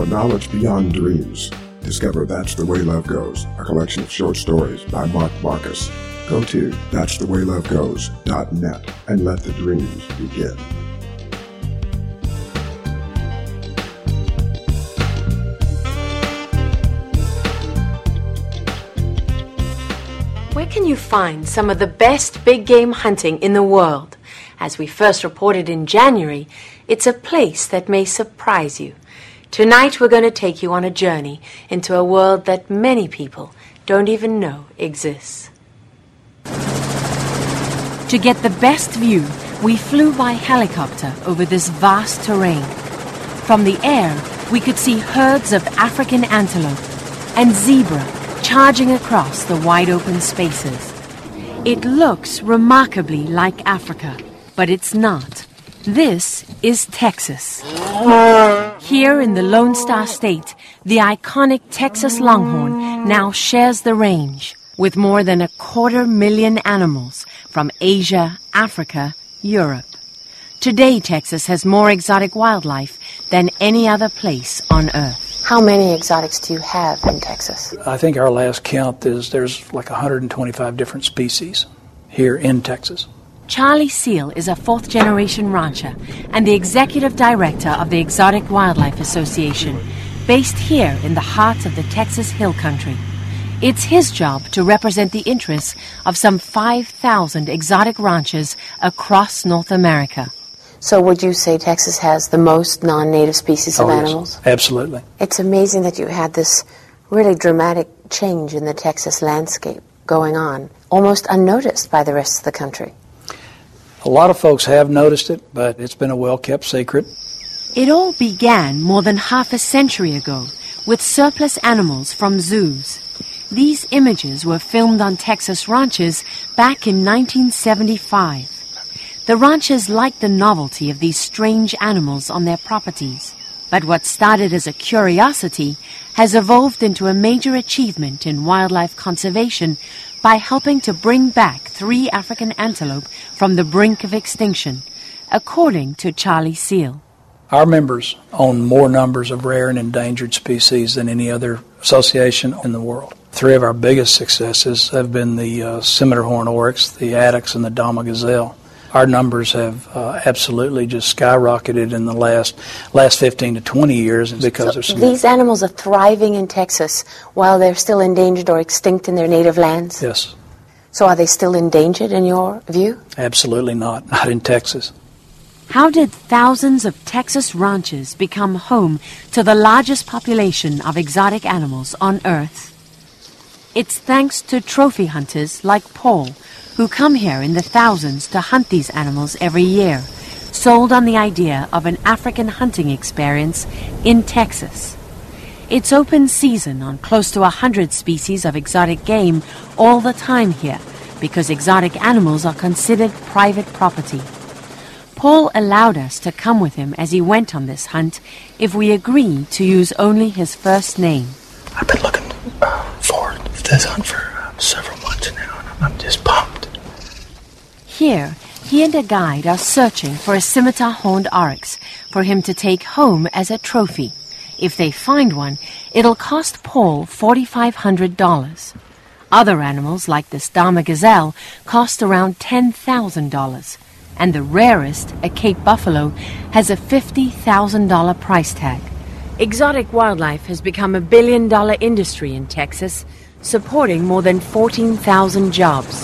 for knowledge beyond dreams. Discover That's the Way Love Goes, a collection of short stories by Mark Marcus. Go to that'sthewaylovegoes.net and let the dreams begin. Where can you find some of the best big game hunting in the world? As we first reported in January, it's a place that may surprise you. Tonight we're going to take you on a journey into a world that many people don't even know exists. To get the best view, we flew by helicopter over this vast terrain. From the air, we could see herds of African antelope and zebra charging across the wide-open spaces. It looks remarkably like Africa, but it's not. This is Texas. Here in the Lone Star State, the iconic Texas Longhorn now shares the range with more than 250,000 animals from Asia, Africa, Europe. Today, Texas has more exotic wildlife than any other place on Earth. How many exotics do you have in Texas? I think our last count is there's like 125 different species here in Texas. Charlie Seal is a fourth-generation rancher and the executive director of the Exotic Wildlife Association, based here in the heart of the Texas Hill Country. It's his job to represent the interests of some 5,000 exotic ranchers across North America. So would you say Texas has the most non-native species of animals? Yes, absolutely. It's amazing that you had this really dramatic change in the Texas landscape going on, almost unnoticed by the rest of the country. A lot of folks have noticed it, but it's been a well-kept secret. It all began more than half a century ago with surplus animals from zoos. These images were filmed on Texas ranches back in 1975. The ranchers liked the novelty of these strange animals on their properties. But what started as a curiosity has evolved into a major achievement in wildlife conservation by helping to bring back 3 African antelope from the brink of extinction, according to Charlie Seal. Our members own more numbers of rare and endangered species than any other association in the world. 3 of our biggest successes have been the scimitar horn oryx, the addax, and the Dama gazelle. Our numbers have absolutely just skyrocketed in the last 15 to 20 years because of these animals are thriving in Texas while they're still endangered or extinct in their native lands? Yes. So are they still endangered in your view? Absolutely not. Not in Texas. How did thousands of Texas ranches become home to the largest population of exotic animals on Earth? It's thanks to trophy hunters like Paul, who come here in the thousands to hunt these animals every year, sold on the idea of an African hunting experience in Texas. It's open season on close to 100 species of exotic game all the time here, because exotic animals are considered private property. Paul allowed us to come with him as he went on this hunt if we agree to use only his first name. I've been looking forward to this hunt for several months now, and I'm just pumped. Here, he and a guide are searching for a scimitar-horned oryx for him to take home as a trophy. If they find one, it'll cost Paul $4,500. Other animals, like this Dama gazelle, cost around $10,000. And the rarest, a Cape buffalo, has a $50,000 price tag. Exotic wildlife has become a billion-dollar industry in Texas, supporting more than 14,000 jobs.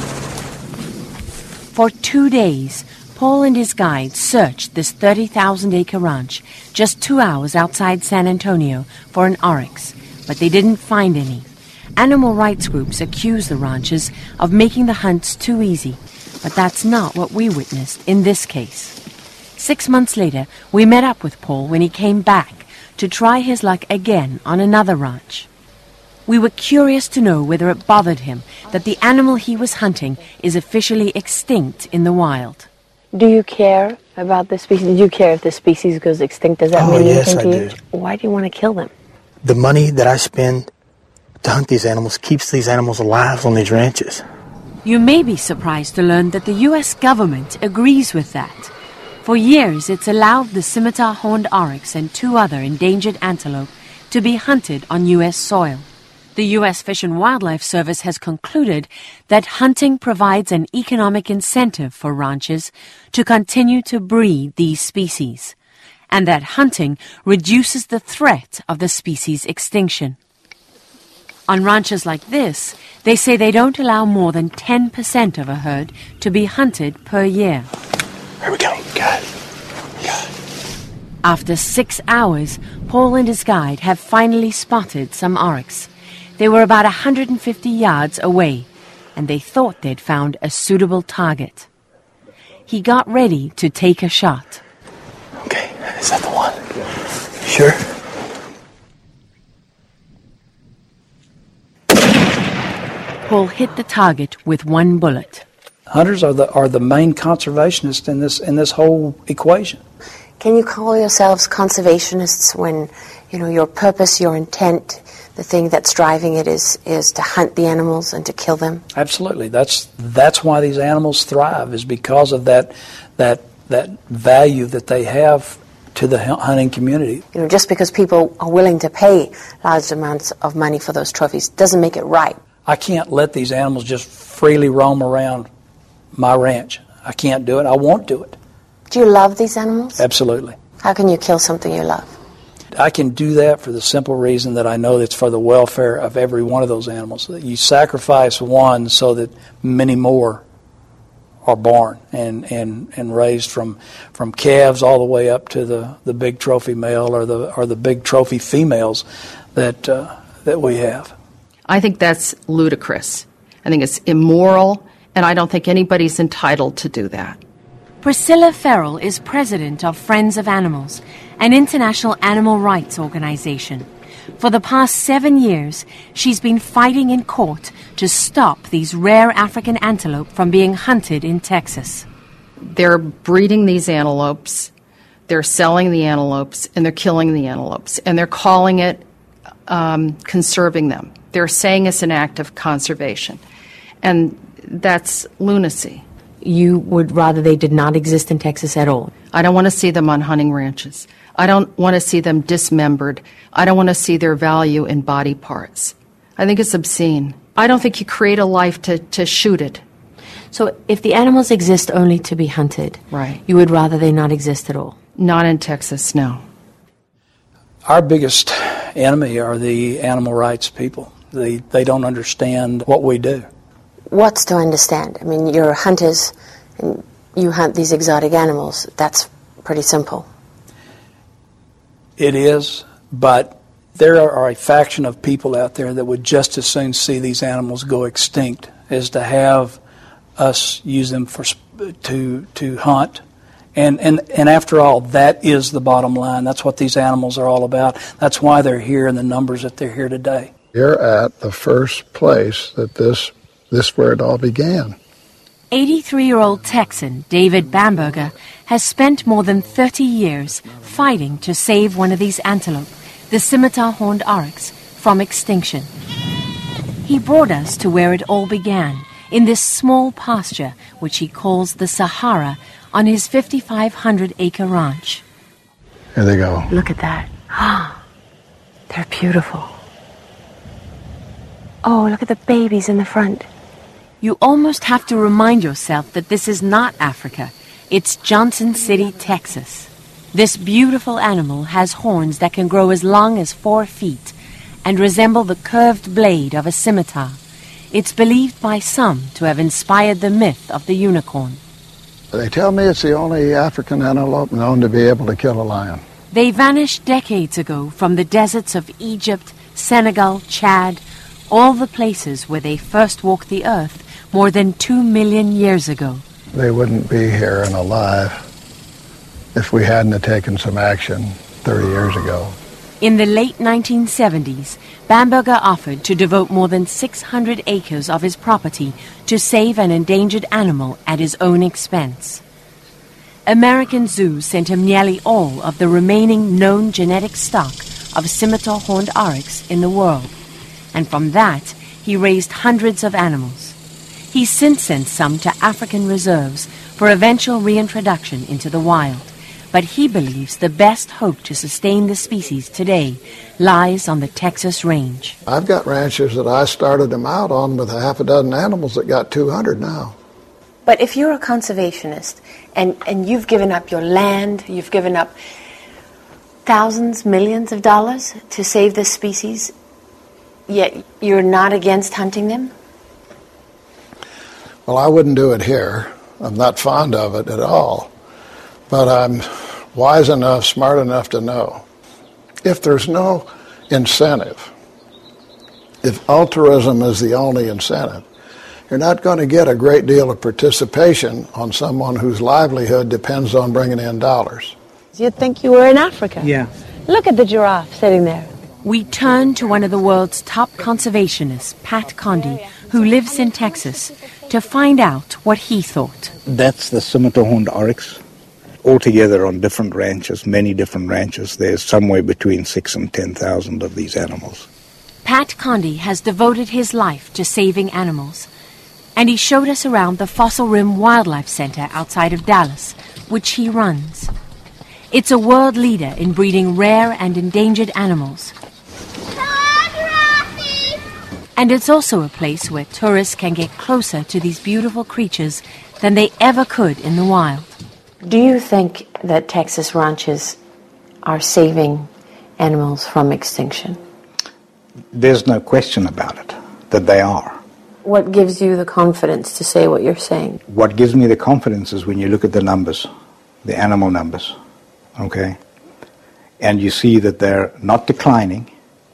For 2 days, Paul and his guide searched this 30,000-acre ranch just 2 hours outside San Antonio for an oryx, but they didn't find any. Animal rights groups accuse the ranchers of making the hunts too easy, but that's not what we witnessed in this case. 6 months later, we met up with Paul when he came back to try his luck again on another ranch. We were curious to know whether it bothered him that the animal he was hunting is officially extinct in the wild. Do you care about this species? Did you care if this species goes extinct? Does that mean anything to you? Yes, I do. Why do you want to kill them? The money that I spend to hunt these animals keeps these animals alive on these ranches. You may be surprised to learn that the U.S. government agrees with that. For years, it's allowed the scimitar-horned oryx and 2 other endangered antelope to be hunted on U.S. soil. The U.S. Fish and Wildlife Service has concluded that hunting provides an economic incentive for ranchers to continue to breed these species, and that hunting reduces the threat of the species' extinction. On ranches like this, they say they don't allow more than 10% of a herd to be hunted per year. Here we go. Got it. After 6 hours, Paul and his guide have finally spotted some oryx. They were about 150 yards away, and they thought they'd found a suitable target. He got ready to take a shot. Okay, is that the one? Sure? Paul hit the target with 1 bullet. Hunters are the main conservationists in this whole equation. Can you call yourselves conservationists when, your purpose, your intent, the thing that's driving it is to hunt the animals and to kill them? Absolutely. That's why these animals thrive, is because of that value that they have to the hunting community. Just because people are willing to pay large amounts of money for those trophies doesn't make it right. I can't let these animals just freely roam around my ranch. I can't do it. I won't do it. Do you love these animals? Absolutely. How can you kill something you love? I can do that for the simple reason that I know it's for the welfare of every one of those animals. You sacrifice one so that many more are born and raised from calves all the way up to the big trophy male or the big trophy females that we have. I think that's ludicrous. I think it's immoral, and I don't think anybody's entitled to do that. Priscilla Farrell is president of Friends of Animals, an international animal rights organization. For the past 7 years, she's been fighting in court to stop these rare African antelope from being hunted in Texas. They're breeding these antelopes, they're selling the antelopes, and they're killing the antelopes, and they're calling it conserving them. They're saying it's an act of conservation, and that's lunacy. You would rather they did not exist in Texas at all? I don't want to see them on hunting ranches. I don't want to see them dismembered. I don't want to see their value in body parts. I think it's obscene. I don't think you create a life to shoot it. So if the animals exist only to be hunted, right, you would rather they not exist at all? Not in Texas, no. Our biggest enemy are the animal rights people. They don't understand what we do. What's to understand? I mean, you're hunters and you hunt these exotic animals. That's pretty simple. It is, but there are a faction of people out there that would just as soon see these animals go extinct as to have us use them to hunt. And after all, that is the bottom line. That's what these animals are all about. That's why they're here in the numbers that they're here today. You're at the first place that this where it all began. 83-year-old Texan David Bamberger has spent more than 30 years fighting to save one of these antelope, the scimitar-horned oryx, from extinction. He brought us to where it all began, in this small pasture, which he calls the Sahara, on his 5,500-acre ranch. Here they go. Look at that. They're beautiful. Oh, look at the babies in the front. You almost have to remind yourself that this is not Africa. It's Johnson City, Texas. This beautiful animal has horns that can grow as long as 4 feet and resemble the curved blade of a scimitar. It's believed by some to have inspired the myth of the unicorn. They tell me it's the only African antelope known to be able to kill a lion. They vanished decades ago from the deserts of Egypt, Senegal, Chad, all the places where they first walked the earth more than 2 million years ago. They wouldn't be here and alive if we hadn't have taken some action 30 years ago. In the late 1970s, Bamberger offered to devote more than 600 acres of his property to save an endangered animal at his own expense. American Zoo sent him nearly all of the remaining known genetic stock of scimitar-horned oryx in the world, and from that he raised hundreds of animals. He's since sent some to African reserves for eventual reintroduction into the wild. But he believes the best hope to sustain the species today lies on the Texas range. I've got ranches that I started them out on with a half a dozen animals that got 200 now. But if you're a conservationist and you've given up your land, you've given up thousands, millions of dollars to save this species, yet you're not against hunting them? Well, I wouldn't do it here. I'm not fond of it at all. But I'm wise enough, smart enough to know. If there's no incentive, if altruism is the only incentive, you're not going to get a great deal of participation on someone whose livelihood depends on bringing in dollars. You'd think you were in Africa. Yeah. Look at the giraffe sitting there. We turn to one of the world's top conservationists, Pat Condy, who lives in Texas, to find out what he thought. That's the scimitar-horned oryx. Altogether on different ranches, many different ranches, there's somewhere between 6,000 and 10,000 of these animals. Pat Condy has devoted his life to saving animals, and he showed us around the Fossil Rim Wildlife Center outside of Dallas, which he runs. It's a world leader in breeding rare and endangered animals. And it's also a place where tourists can get closer to these beautiful creatures than they ever could in the wild. Do you think that Texas ranches are saving animals from extinction? There's no question about it, that they are. What gives you the confidence to say what you're saying? What gives me the confidence is when you look at the numbers, the animal numbers, okay? And you see that they're not declining,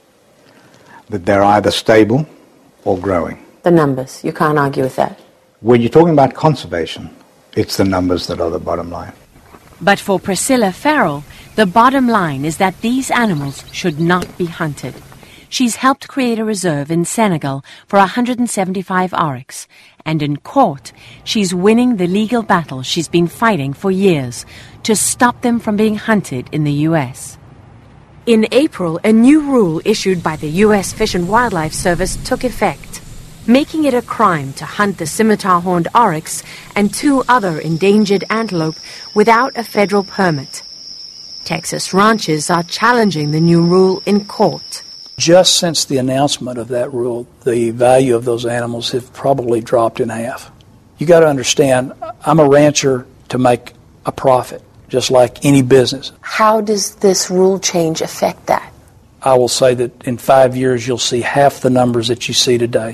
that they're either stable or growing. The numbers, you can't argue with that. When you're talking about conservation, it's the numbers that are the bottom line. But for Priscilla Farrell, the bottom line is that these animals should not be hunted. She's helped create a reserve in Senegal for 175 oryx, and in court, she's winning the legal battle she's been fighting for years to stop them from being hunted in the U.S. In April, a new rule issued by the U.S. Fish and Wildlife Service took effect, making it a crime to hunt the scimitar-horned oryx and 2 other endangered antelope without a federal permit. Texas ranchers are challenging the new rule in court. Just since the announcement of that rule, the value of those animals have probably dropped in half. You got to understand, I'm a rancher to make a profit, just like any business. How does this rule change affect that? I will say that in 5 years you'll see half the numbers that you see today.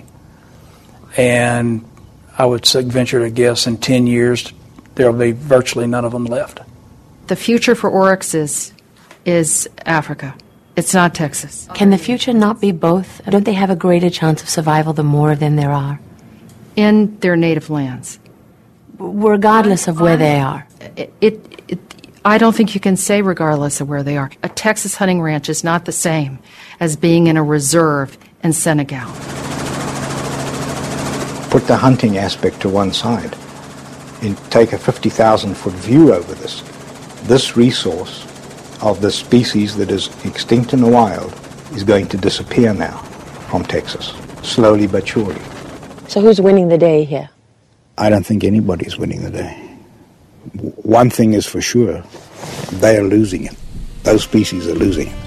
And I would venture to guess in 10 years there will be virtually none of them left. The future for oryxes is Africa. It's not Texas. Can the future not be both? Don't they have a greater chance of survival the more of them there are? In their native lands. Regardless of where they are. I don't think you can say regardless of where they are. A Texas hunting ranch is not the same as being in a reserve in Senegal. Put the hunting aspect to one side and take a 50,000-foot view over this. This resource of the species that is extinct in the wild is going to disappear now from Texas, slowly but surely. So who's winning the day here? I don't think anybody's winning the day. One thing is for sure, they are losing it. Those species are losing it.